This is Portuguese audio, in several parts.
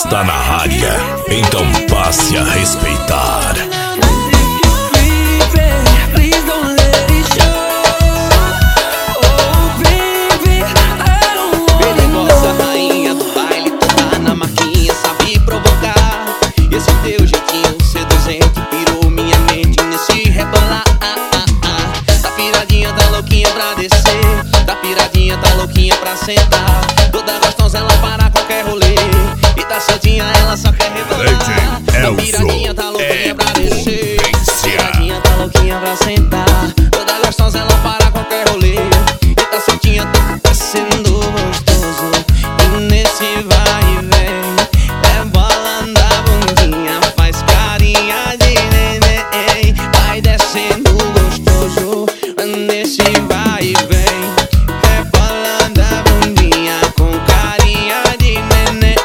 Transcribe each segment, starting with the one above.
está na área, então passe a respeitar. Perigosa rainha do baile, toda na marquinha, sabe provocar. Esse teu jeitinho seduzente pirou minha mente nesse rebolar. Tá piradinha, tá louquinha pra descer. Tá piradinha, tá louquinha pra sentar. Toda gostosa ela para qualquer rolê. E tá soltinha, ela só quer rebolar. Tá piradinha, tá louquinha pra descer. Tá piradinha, tá louquinha pra sentar. Toda gostosa ela para qualquer rolê. E tá soltinha, tá sendo gostoso. E nesse vai e vem, rebolando a bundinha, faz carinha de neném. Vai descendo gostoso. Nesse vai e vem, rebolando a bundinha com carinha de neném.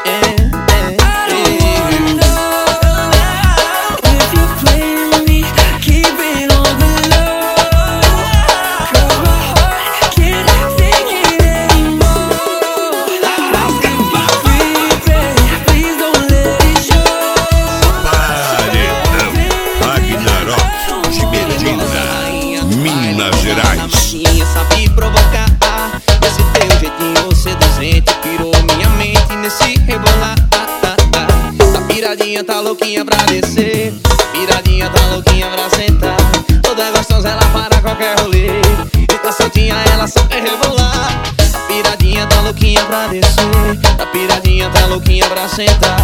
Minas Gerais. Sabe provocar. Esse teu jeitinho seduzente pirou minha mente nesse rebolar. Tá piradinha, tá louquinha pra descer. Tá piradinha, tá louquinha pra sentar. Toda gostosa ela para qualquer rolê. E tá soltinha, ela só quer rebolar. Tá piradinha, tá louquinha pra descer. Tá piradinha, tá louquinha pra sentar.